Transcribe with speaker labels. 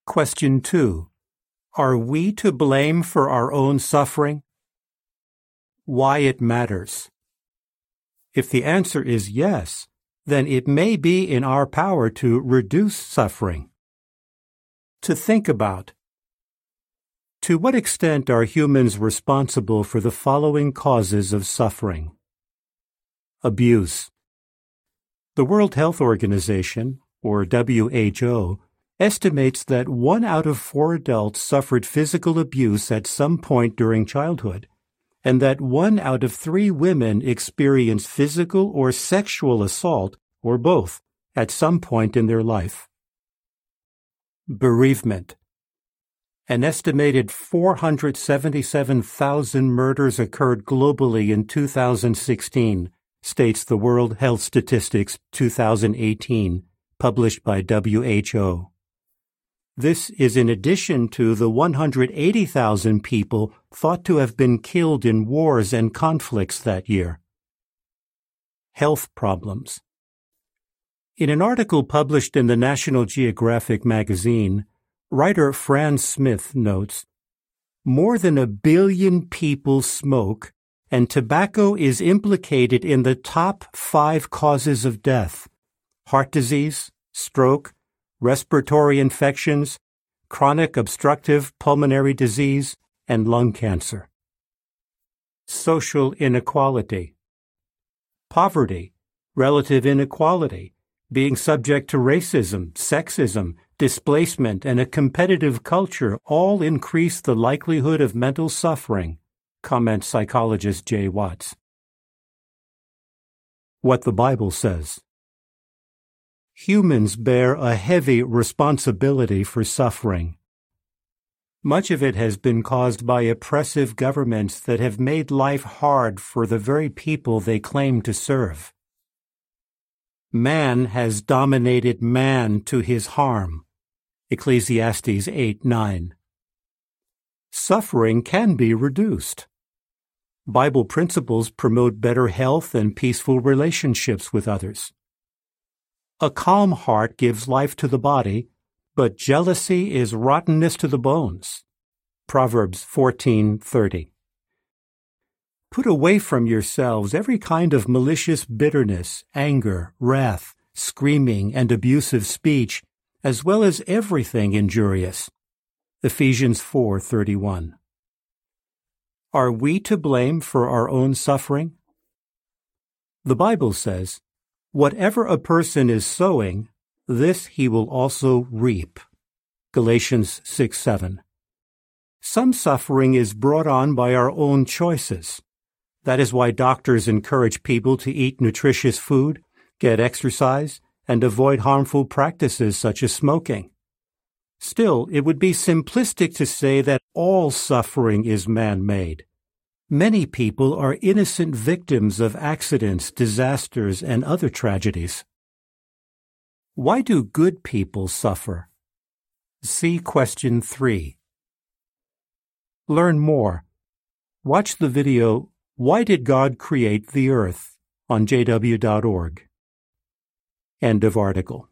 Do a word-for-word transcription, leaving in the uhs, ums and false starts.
Speaker 1: Question two. Are we to blame for our own suffering? Why it matters. If the answer is yes, then it may be in our power to reduce suffering. To think about. To what extent are humans responsible for the following causes of suffering? Abuse. The World Health Organization, or W H O, estimates that one out of four adults suffered physical abuse at some point during childhood, and that one out of three women experience physical or sexual assault, or both, at some point in their life. Bereavement. An estimated four hundred seventy-seven thousand murders occurred globally in two thousand sixteen, states the World Health Statistics two thousand eighteen, published by W H O. This is in addition to the one hundred eighty thousand people thought to have been killed in wars and conflicts that year. Health problems. In an article published in the National Geographic magazine, writer Fran Smith notes, "More than a billion people smoke, and tobacco is implicated in the top five causes of death: heart disease, stroke, respiratory infections, chronic obstructive pulmonary disease, and lung cancer." Social inequality. Poverty, relative inequality, being subject to racism, sexism, displacement, and a competitive culture all increase the likelihood of mental suffering, comments psychologist Jay Watts. What the Bible says. Humans bear a heavy responsibility for suffering. Much of it has been caused by oppressive governments that have made life hard for the very people they claim to serve. Man has dominated man to his harm. Ecclesiastes eight nine. Suffering can be reduced. Bible principles promote better health and peaceful relationships with others. A calm heart gives life to the body, but jealousy is rottenness to the bones. Proverbs fourteen thirty. Put away from yourselves every kind of malicious bitterness, anger, wrath, screaming, and abusive speech, as well as everything injurious. Ephesians four thirty-one. Are we to blame for our own suffering? The Bible says, "Whatever a person is sowing, this he will also reap." Galatians six seven. Some suffering is brought on by our own choices. That is why doctors encourage people to eat nutritious food, get exercise, and avoid harmful practices such as smoking. Still, it would be simplistic to say that all suffering is man-made. Many people are innocent victims of accidents, disasters, and other tragedies. Why do good people suffer? See question three. Learn more. Watch the video, Why Did God Create the Earth? On j w dot org. End of article.